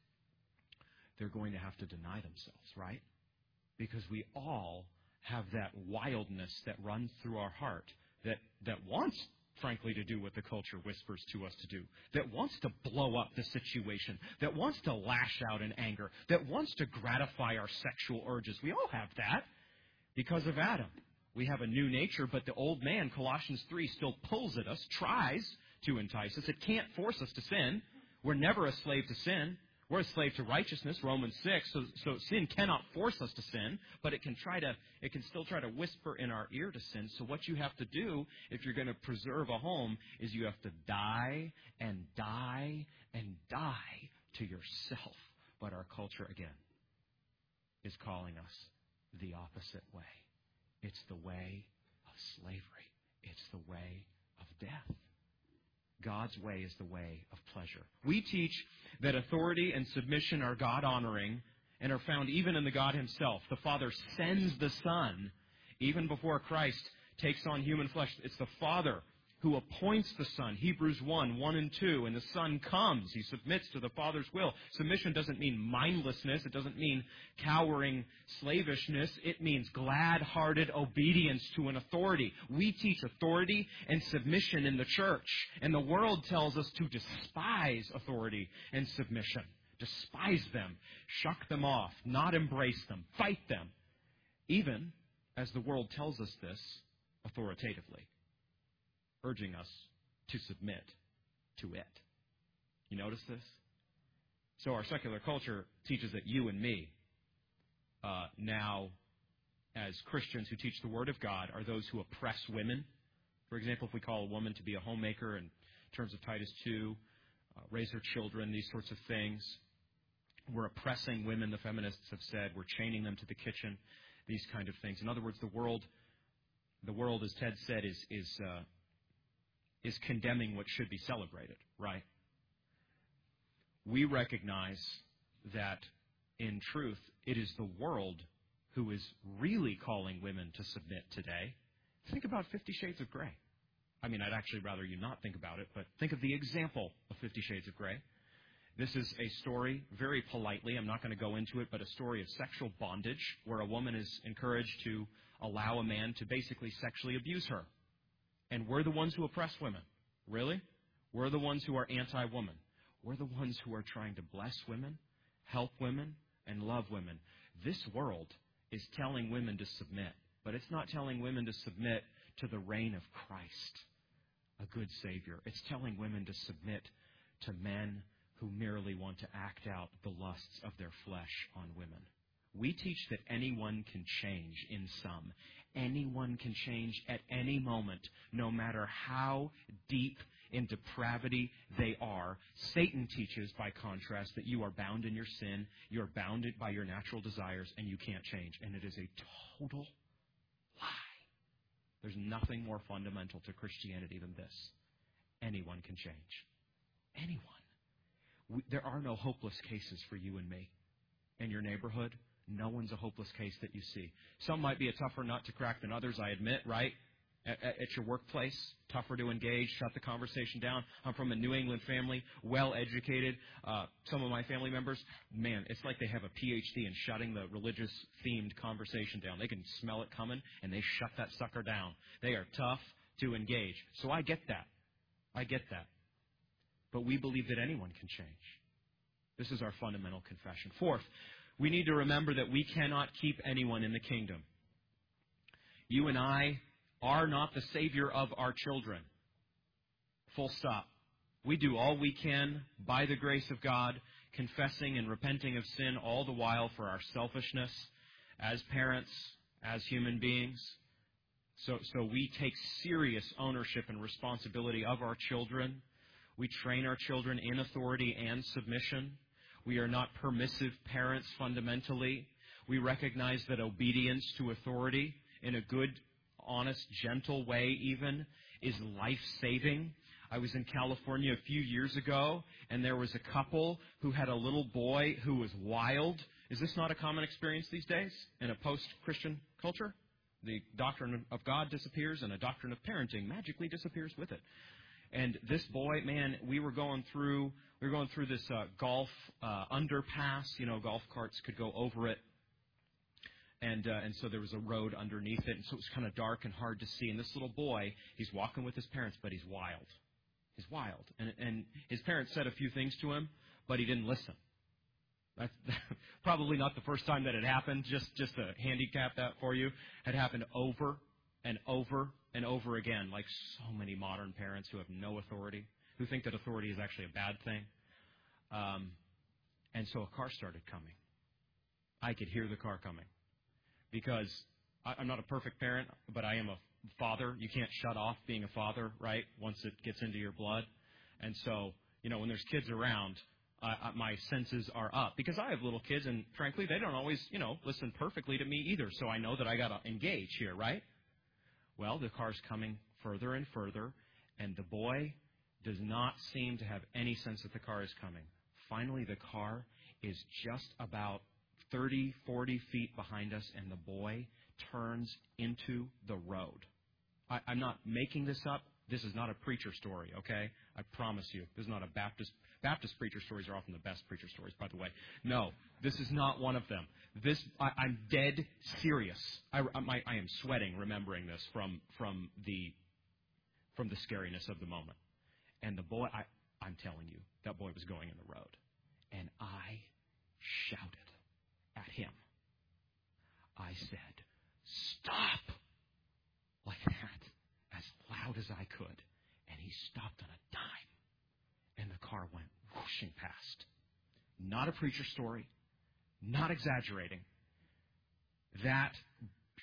They're going to have to deny themselves, right? Because we all have that wildness that runs through our heart that, that wants, frankly, to do what the culture whispers to us to do, that wants to blow up the situation, that wants to lash out in anger, that wants to gratify our sexual urges. We all have that because of Adam. We have a new nature, but the old man, Colossians three, still pulls at us, tries to entice us. It can't force us to sin. We're never a slave to sin. We're a slave to righteousness, Romans six, so, so sin cannot force us to sin, but it can try to, it can still try to whisper in our ear to sin. So what you have to do if you're going to preserve a home is you have to die and die and die to yourself. But our culture, again, is calling us the opposite way. It's the way of slavery. It's the way of death. God's way is the way of pleasure. We teach that authority and submission are God-honoring and are found even in the God Himself. The Father sends the Son even before Christ takes on human flesh. It's the Father who appoints the Son, Hebrews one, one and two, and the Son comes. He submits to the Father's will. Submission doesn't mean mindlessness. It doesn't mean cowering slavishness. It means glad-hearted obedience to an authority. We teach authority and submission in the church, and the world tells us to despise authority and submission. Despise them, shuck them off, not embrace them, fight them, even as the world tells us this authoritatively, urging us to submit to it. You notice this? So our secular culture teaches that you and me uh, now as Christians who teach the Word of God are those who oppress women. For example, if we call a woman to be a homemaker in terms of Titus two, uh, raise her children, these sorts of things, we're oppressing women, the feminists have said. We're chaining them to the kitchen, these kind of things. In other words, the world, the world, as Ted said, is is uh, is condemning what should be celebrated, right? We recognize that, in truth, it is the world who is really calling women to submit today. Think about Fifty Shades of Grey. I mean, I'd actually rather you not think about it, but think of the example of Fifty Shades of Grey. This is a story, very politely, I'm not going to go into it, but a story of sexual bondage where a woman is encouraged to allow a man to basically sexually abuse her. And we're the ones who oppress women. Really? We're the ones who are anti-woman. We're the ones who are trying to bless women, help women, and love women. This world is telling women to submit, but it's not telling women to submit to the reign of Christ, a good Savior. It's telling women to submit to men who merely want to act out the lusts of their flesh on women. We teach that anyone can change in some. Anyone can change at any moment, no matter how deep in depravity they are. Satan teaches, by contrast, that you are bound in your sin, you're bounded by your natural desires, and you can't change. And it is a total lie. There's nothing more fundamental to Christianity than this. Anyone can change. Anyone. We, there are no hopeless cases for you and me. In your neighborhood, no one's a hopeless case that you see. Some might be a tougher nut to crack than others, I admit, right? At, at your workplace, tougher to engage, shut the conversation down. I'm from a New England family, well-educated. Uh, some of my family members, man, it's like they have a P H D in shutting the religious-themed conversation down. They can smell it coming, and they shut that sucker down. They are tough to engage. So I get that. I get that. But we believe that anyone can change. This is our fundamental confession. Fourth, we need to remember that we cannot keep anyone in the kingdom. You and I are not the Savior of our children. Full stop. We do all we can by the grace of God, confessing and repenting of sin all the while for our selfishness as parents, as human beings. So, so we take serious ownership and responsibility of our children. We train our children in authority and submission. We are not permissive parents fundamentally. We recognize that obedience to authority in a good, honest, gentle way even is life-saving. I was in California a few years ago, and there was a couple who had a little boy who was wild. Is this not a common experience these days in a post-Christian culture? The doctrine of God disappears, and a doctrine of parenting magically disappears with it. And this boy, man, we were going through we were going through this uh, golf uh, underpass. You know, golf carts could go over it, and uh, and so there was a road underneath it, and so it was kind of dark and hard to see. And this little boy, he's walking with his parents, but he's wild. He's wild, and and his parents said a few things to him, but he didn't listen. That's probably not the first time that it happened. Just just to handicap that for you, it happened over and over and over again, like so many modern parents who have no authority, who think that authority is actually a bad thing. Um, and so a car started coming. I could hear the car coming because I, I'm not a perfect parent, but I am a father. You can't shut off being a father, right, once it gets into your blood. And so, you know, when there's kids around, uh, my senses are up because I have little kids, and frankly, they don't always, you know, listen perfectly to me either. So I know that I got to engage here, right? Well, the car's coming further and further, and the boy does not seem to have any sense that the car is coming. Finally, the car is just about thirty, forty feet behind us, and the boy turns into the road. I, I'm not making this up. This is not a preacher story, okay? I promise you. This is not a Baptist. Baptist preacher stories are often the best preacher stories, by the way. No, this is not one of them. This, I, I'm dead serious. I, I, I am sweating remembering this from from the from the scariness of the moment. And the boy, I, I'm telling you, that boy was going in the road. And I shouted at him. I said, "Stop!" like that, as loud as I could. And he stopped on a dime. And the car went whooshing past. Not a preacher story. Not exaggerating. That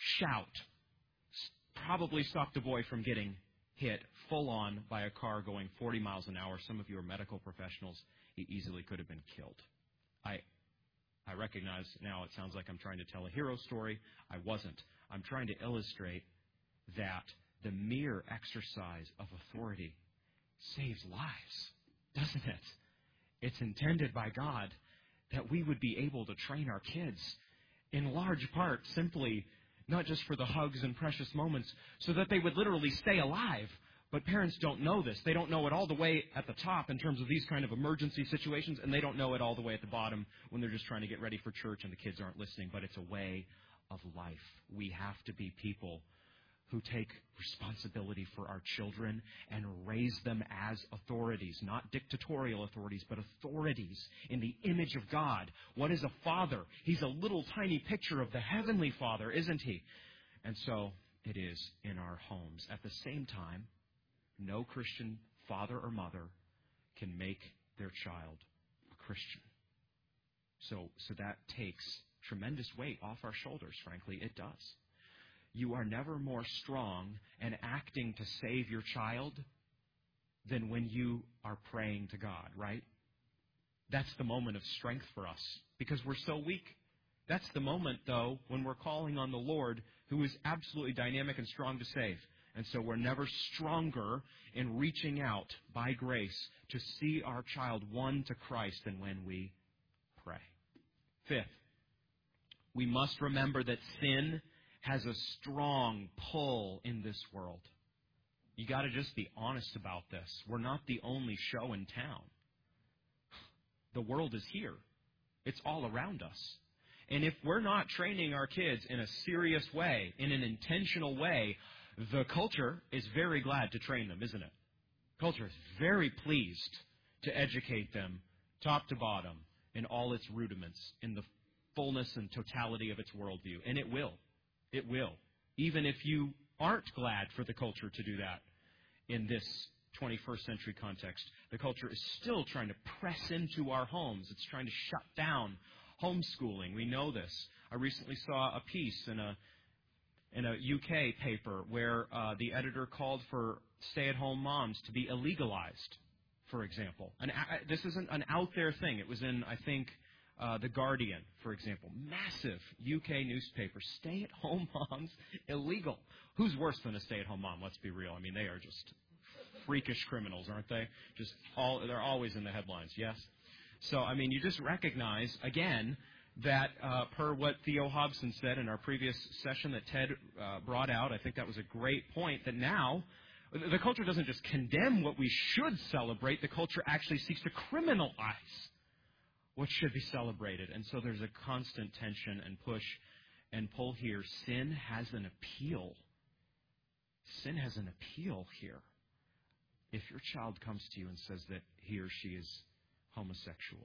shout probably stopped a boy from getting hit full on by a car going forty miles an hour. Some of you are medical professionals. He easily could have been killed. I I recognize now it sounds like I'm trying to tell a hero story. I wasn't. I'm trying to illustrate that the mere exercise of authority saves lives, doesn't it? It's intended by God that we would be able to train our kids in large part simply not just for the hugs and precious moments, so that they would literally stay alive. But parents don't know this. They don't know it all the way at the top in terms of these kind of emergency situations, and they don't know it all the way at the bottom when they're just trying to get ready for church and the kids aren't listening. But it's a way of life. We have to be people who take responsibility for our children and raise them as authorities, not dictatorial authorities, but authorities in the image of God. What is a father? He's a little tiny picture of the heavenly Father, isn't he? And so it is in our homes. At the same time, no Christian father or mother can make their child a Christian. So, so that takes tremendous weight off our shoulders, frankly. It does. You are never more strong and acting to save your child than when you are praying to God, right? That's the moment of strength for us because we're so weak. That's the moment, though, when we're calling on the Lord, who is absolutely dynamic and strong to save. And so we're never stronger in reaching out by grace to see our child won to Christ than when we pray. Fifth, we must remember that sin has a strong pull in this world. You got to just be honest about this. We're not the only show in town. The world is here. It's all around us. And if we're not training our kids in a serious way, in an intentional way, the culture is very glad to train them, isn't it? Culture is very pleased to educate them top to bottom in all its rudiments, in the fullness and totality of its worldview. And it will. It will. Even if you aren't glad for the culture to do that in this twenty-first century context, the culture is still trying to press into our homes. It's trying to shut down homeschooling. We know this. I recently saw a piece in a in a U K paper where uh, the editor called for stay-at-home moms to be illegalized, for example. And uh, this isn't an out-there thing. It was in, I think, Uh, The Guardian, for example. Massive U K newspaper. Stay-at-home moms illegal. Who's worse than a stay-at-home mom? Let's be real. I mean, they are just freakish criminals, aren't they? Just all, they're always in the headlines, yes? So, I mean, you just recognize, again, that uh, per what Theo Hobson said in our previous session that Ted uh, brought out, I think that was a great point, that now the culture doesn't just condemn what we should celebrate. The culture actually seeks to criminalize what should be celebrated. And so there's a constant tension and push and pull here. Sin has an appeal. Sin has an appeal here. If your child comes to you and says that he or she is homosexual,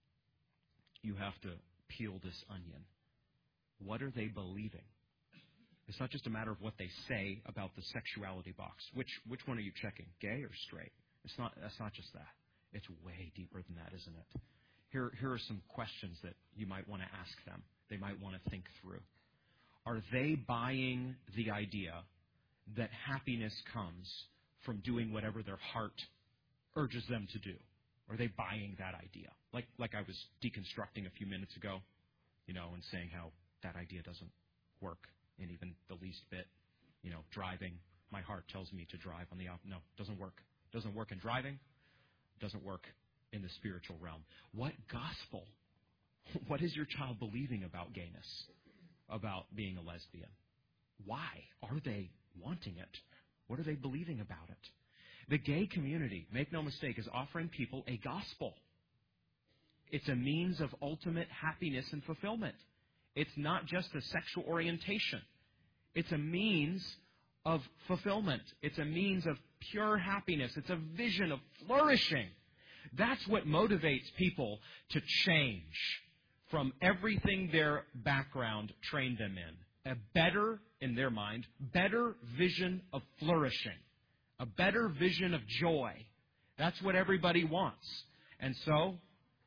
you have to peel this onion. What are they believing? It's not just a matter of what they say about the sexuality box. Which which one are you checking, gay or straight? It's not. That's not just that. It's way deeper than that, isn't it? Here, here are some questions that you might want to ask them. They might want to think through. Are they buying the idea that happiness comes from doing whatever their heart urges them to do? Are they buying that idea? Like, like I was deconstructing a few minutes ago, you know, and saying how that idea doesn't work in even the least bit. You know, driving, my heart tells me to drive on the op. No, doesn't work. Doesn't work in driving. Doesn't work in the spiritual realm. What gospel? What is your child believing about gayness? About being a lesbian? Why are they wanting it? What are they believing about it? The gay community, make no mistake, is offering people a gospel. It's a means of ultimate happiness and fulfillment. It's not just a sexual orientation. It's a means of fulfillment. It's a means of pure happiness. It's a vision of flourishing. That's what motivates people to change from everything their background trained them in. A better, in their mind, better vision of flourishing. A better vision of joy. That's what everybody wants. And so,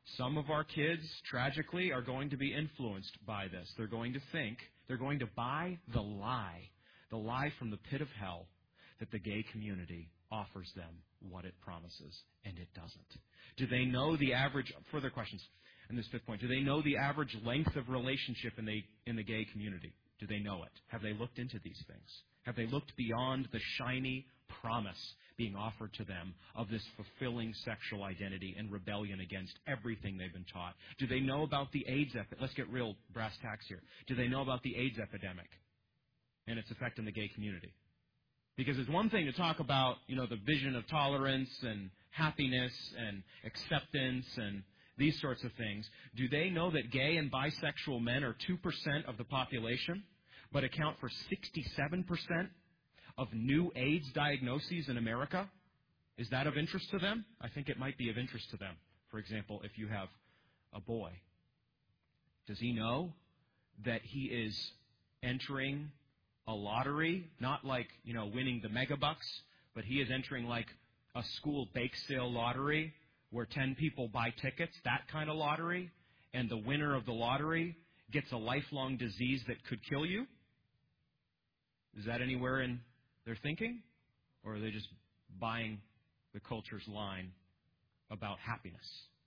Some of our kids, tragically, are going to be influenced by this. They're going to think, they're going to buy the lie, the lie from the pit of hell that the gay community offers them what it promises, and it doesn't. Do they know the average, further questions on this fifth point, do they know the average length of relationship in the, in the gay community? Do they know it? Have they looked into these things? Have they looked beyond the shiny promise being offered to them of this fulfilling sexual identity and rebellion against everything they've been taught? Do they know about the AIDS epidemic? Let's get real brass tacks here. Do they know about the AIDS epidemic and its effect on the gay community? Because it's one thing to talk about, you know, the vision of tolerance and happiness and acceptance and these sorts of things. Do they know that gay and bisexual men are two percent of the population, but account for sixty-seven percent of new AIDS diagnoses in America? Is that of interest to them? I think it might be of interest to them. For example, if you have a boy, does he know that he is entering a lottery, not like, you know, winning the mega bucks, but he is entering like a school bake sale lottery where ten people buy tickets, that kind of lottery, and the winner of the lottery gets a lifelong disease that could kill you? Is that anywhere in their thinking? Or are they just buying the culture's line about happiness?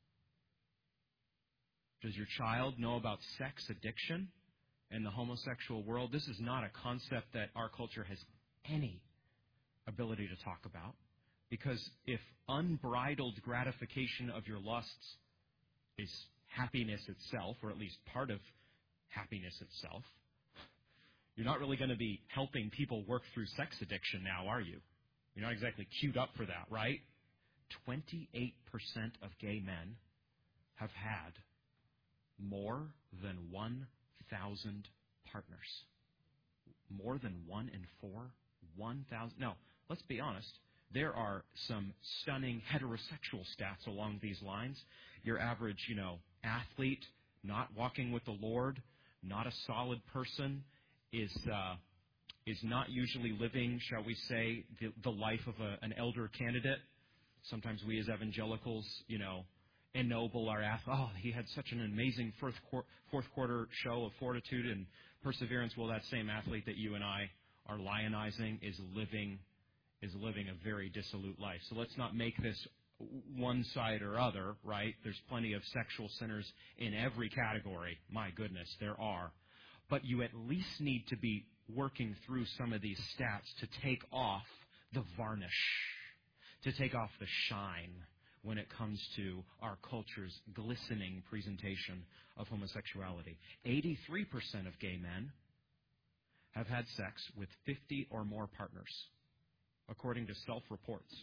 Does your child know about sex addiction in the homosexual world? This is not a concept that our culture has any ability to talk about. Because if unbridled gratification of your lusts is happiness itself, or at least part of happiness itself, you're not really going to be helping people work through sex addiction now, are you? You're not exactly queued up for that, right? twenty-eight percent of gay men have had more than one thousand partners. More than one in four? one thousand. No, let's be honest. There are some stunning heterosexual stats along these lines. Your average, you know, athlete, not walking with the Lord, not a solid person, is uh, is not usually living, shall we say, the, the life of a, an elder candidate. Sometimes we as evangelicals, you know, ennoble our athlete. Oh, he had such an amazing fourth, qu- fourth quarter show of fortitude and perseverance. Well, that same athlete that you and I are lionizing is living is living a very dissolute life. So let's not make this one side or other, right? There's plenty of sexual sinners in every category. My goodness, there are. But you at least need to be working through some of these stats to take off the varnish, to take off the shine when it comes to our culture's glistening presentation of homosexuality. eighty-three percent of gay men have had sex with fifty or more partners, according to self-reports.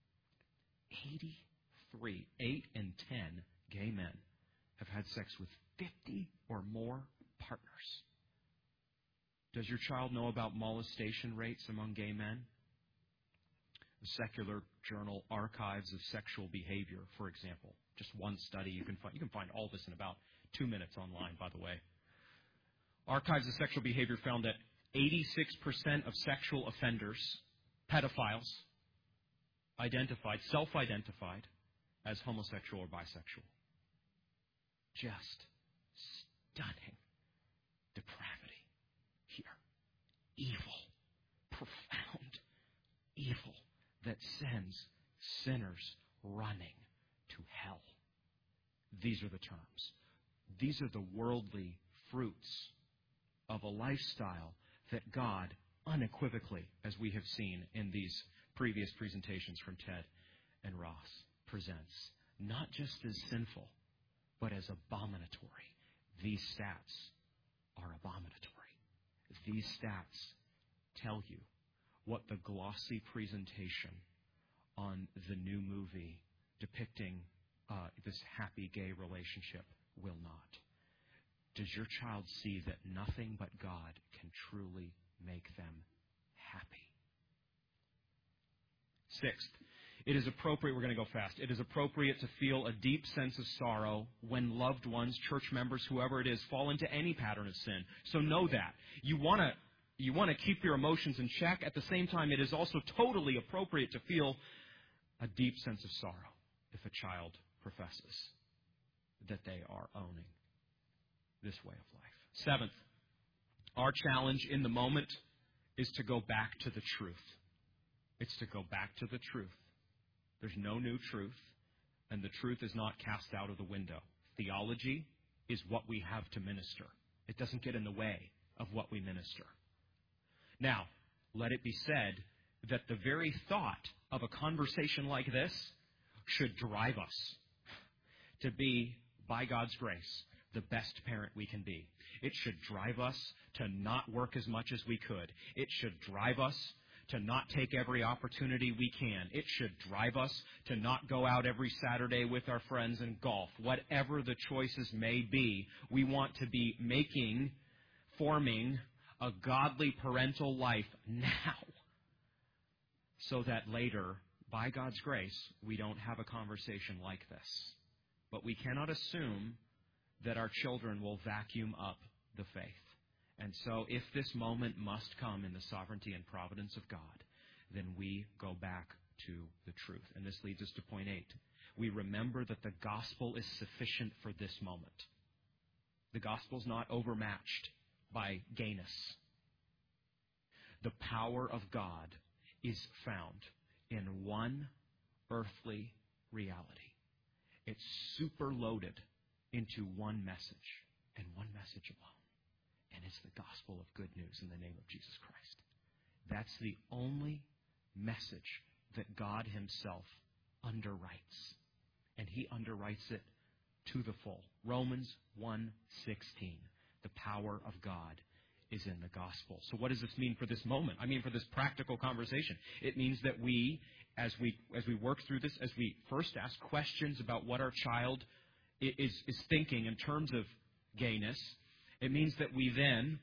eighty-three, eight in ten gay men have had sex with fifty or more partners. Does your child know about molestation rates among gay men? The secular journal Archives of Sexual Behavior, for example. Just one study. You can find, you can find all this in about two minutes online, by the way. Archives of Sexual Behavior found that eighty-six percent of sexual offenders, pedophiles, identified, self-identified as homosexual or bisexual. Just stunning depravity here. Evil, profound evil that sends sinners running to hell. These are the terms. These are the worldly fruits of a lifestyle that God unequivocally, as we have seen in these previous presentations from Ted and Ross, presents not just as sinful, but as abominatory. These stats are abominatory. These stats tell you what the glossy presentation on the new movie depicting uh, this happy gay relationship will not. Does your child see that nothing but God can truly make them happy? Sixth, it is appropriate, we're going to go fast, it is appropriate to feel a deep sense of sorrow when loved ones, church members, whoever it is, fall into any pattern of sin. So know that. You want to you want to keep your emotions in check. At the same time, it is also totally appropriate to feel a deep sense of sorrow if a child professes that they are owning this way of life. Seventh, our challenge in the moment is to go back to the truth. It's to go back to the truth. There's no new truth, and the truth is not cast out of the window. Theology is what we have to minister. It doesn't get in the way of what we minister. Now, let it be said that the very thought of a conversation like this should drive us to be, by God's grace, the best parent we can be. It should drive us to not work as much as we could. It should drive us to not take every opportunity we can. It should drive us to not go out every Saturday with our friends and golf. Whatever the choices may be, we want to be making, forming a godly parental life now, so that later, by God's grace, we don't have a conversation like this. But we cannot assume that our children will vacuum up the faith. And so if this moment must come in the sovereignty and providence of God, then we go back to the truth. And this leads us to point eight. We remember that the gospel is sufficient for this moment. The gospel is not overmatched by gayness. The power of God is found in one earthly reality. It's superloaded into one message, and one message alone. And it's the gospel of good news in the name of Jesus Christ. That's the only message that God himself underwrites. And he underwrites it to the full. Romans one sixteen. The power of God is in the gospel. So what does this mean for this moment? I mean, for this practical conversation. It means that we, as we as we work through this, as we first ask questions about what our child is, is thinking in terms of gayness, it means that we then,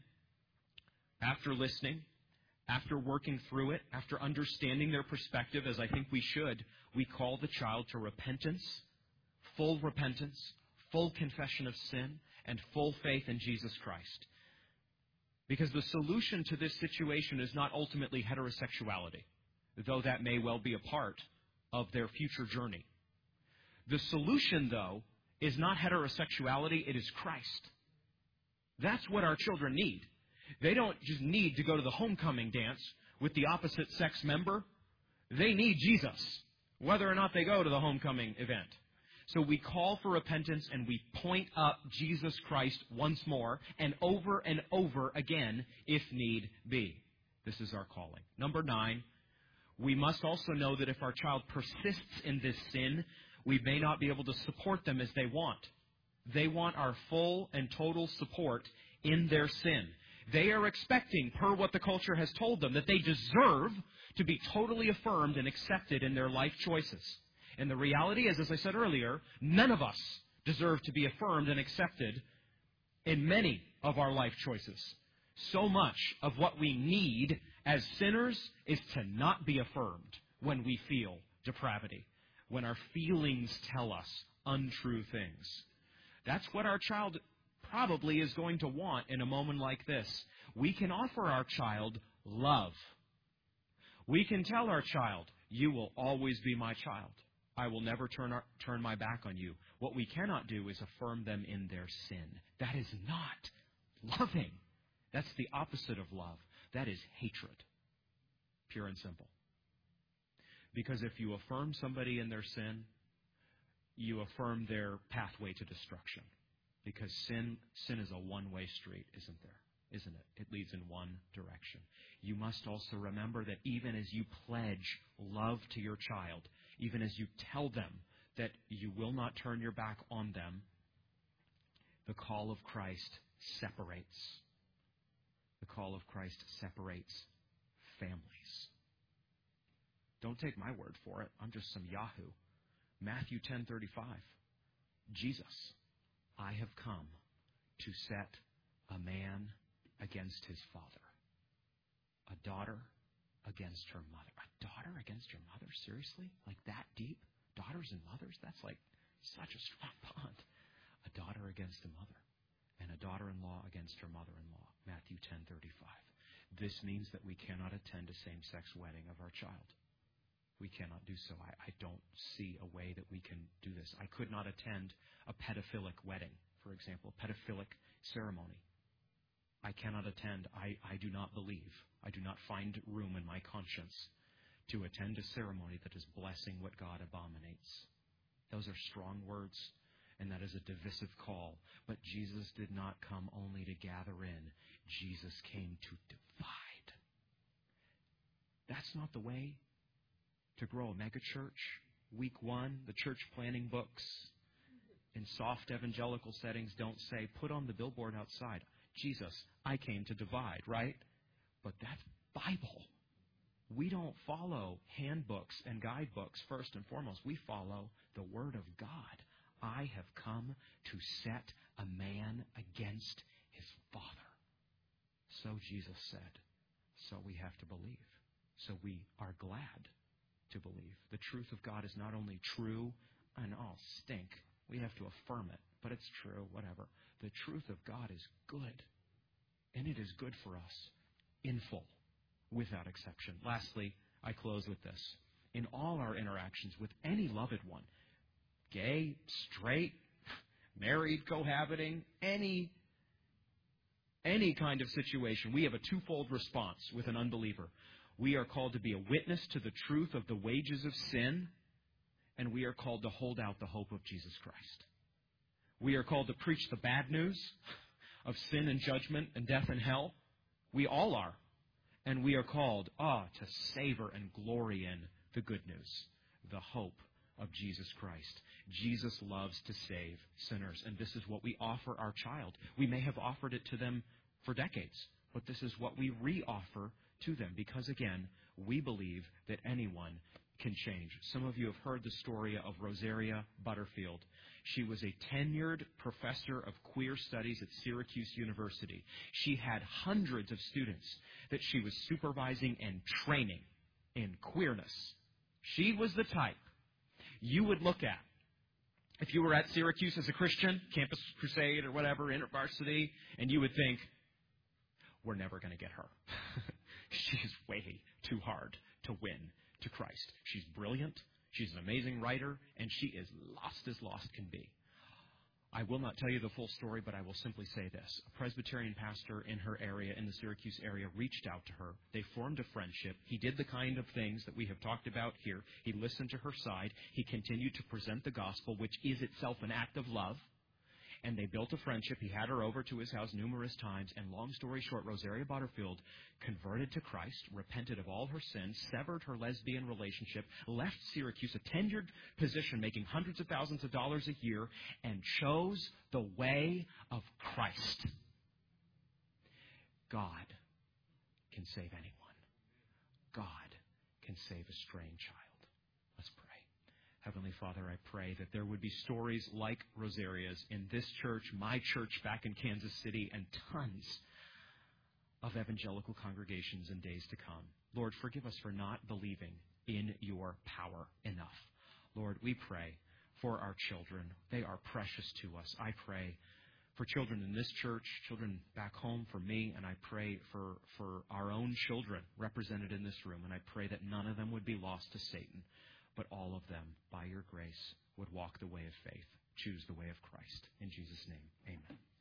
after listening, after working through it, after understanding their perspective, as I think we should, we call the child to repentance, full repentance, full confession of sin, and full faith in Jesus Christ. Because the solution to this situation is not ultimately heterosexuality, though that may well be a part of their future journey. The solution, though, is not heterosexuality, it is Christ. That's what our children need. They don't just need to go to the homecoming dance with the opposite sex member. They need Jesus, whether or not they go to the homecoming event. So we call for repentance and we point up Jesus Christ once more and over and over again if need be. This is our calling. Number nine, we must also know that if our child persists in this sin, we may not be able to support them as they want. They want our full and total support in their sin. They are expecting, per what the culture has told them, that they deserve to be totally affirmed and accepted in their life choices. And the reality is, as I said earlier, none of us deserve to be affirmed and accepted in many of our life choices. So much of what we need as sinners is to not be affirmed when we feel depravity, when our feelings tell us untrue things. That's what our child probably is going to want in a moment like this. We can offer our child love. We can tell our child, you will always be my child. I will never turn our, turn my back on you. What we cannot do is affirm them in their sin. That is not loving. That's the opposite of love. That is hatred. Pure and simple. Because if you affirm somebody in their sin, you affirm their pathway to destruction. Because sin sin is a one-way street, isn't there? Isn't it? It leads in one direction. You must also remember that even as you pledge love to your child, even as you tell them that you will not turn your back on them, the call of Christ separates. The call of Christ separates families. Don't take my word for it. I'm just some yahoo. Matthew ten thirty-five. Jesus, I have come to set a man against his father, a daughter against her mother. A daughter against your mother? Seriously? Like that deep? Daughters and mothers? That's like such a strong bond. A daughter against a mother, and a daughter-in-law against her mother-in-law. Matthew ten thirty-five. This means that we cannot attend a same-sex wedding of our child. We cannot do so. I, I don't see a way that we can do this. I could not attend a pedophilic wedding, for example, a pedophilic ceremony. I cannot attend. I, I do not believe. I do not find room in my conscience to attend a ceremony that is blessing what God abominates. Those are strong words, and that is a divisive call. But Jesus did not come only to gather in. Jesus came to divide. That's not the way to grow a megachurch. Week one, the church planning books in soft evangelical settings don't say, put on the billboard outside, Jesus, I came to divide, right? But that's Bible. We don't follow handbooks and guidebooks first and foremost. We follow the Word of God. I have come to set a man against his father. So Jesus said. So we have to believe. So we are glad to believe. The truth of God is not only true and all stink. We have to affirm it, but it's true, whatever. The truth of God is good, and it is good for us in full, without exception. Lastly, I close with this. In all our interactions with any loved one, gay, straight, married, cohabiting, any, any kind of situation, we have a twofold response with an unbeliever. We are called to be a witness to the truth of the wages of sin, and we are called to hold out the hope of Jesus Christ. We are called to preach the bad news of sin and judgment and death and hell. We all are. And we are called, ah, to savor and glory in the good news, the hope of Jesus Christ. Jesus loves to save sinners, and this is what we offer our child. We may have offered it to them for decades, but this is what we re-offer to them because, again, we believe that anyone can change. Some of you have heard the story of Rosaria Butterfield. She was a tenured professor of queer studies at Syracuse University. She had hundreds of students that she was supervising and training in queerness. She was the type you would look at if you were at Syracuse as a Christian, Campus Crusade or whatever, InterVarsity, and you would think, we're never going to get her. She's way too hard to win to Christ. She's brilliant, she's an amazing writer, and she is lost as lost can be. I will not tell you the full story, but I will simply say this. A Presbyterian pastor in her area, in the Syracuse area, reached out to her. They formed a friendship. He did the kind of things that we have talked about here. He listened to her side. He continued to present the gospel, which is itself an act of love. And they built a friendship. He had her over to his house numerous times. And long story short, Rosaria Butterfield converted to Christ, repented of all her sins, severed her lesbian relationship, left Syracuse, a tenured position making hundreds of thousands of dollars a year, and chose the way of Christ. God can save anyone. God can save a straying child. Let's pray. Heavenly Father, I pray that there would be stories like Rosaria's in this church, my church back in Kansas City, and tons of evangelical congregations in days to come. Lord, forgive us for not believing in your power enough. Lord, we pray for our children. They are precious to us. I pray for children in this church, children back home, for me, and I pray for, for our own children represented in this room, and I pray that none of them would be lost to Satan, but all of them, by your grace, would walk the way of faith, choose the way of Christ. In Jesus' name, amen.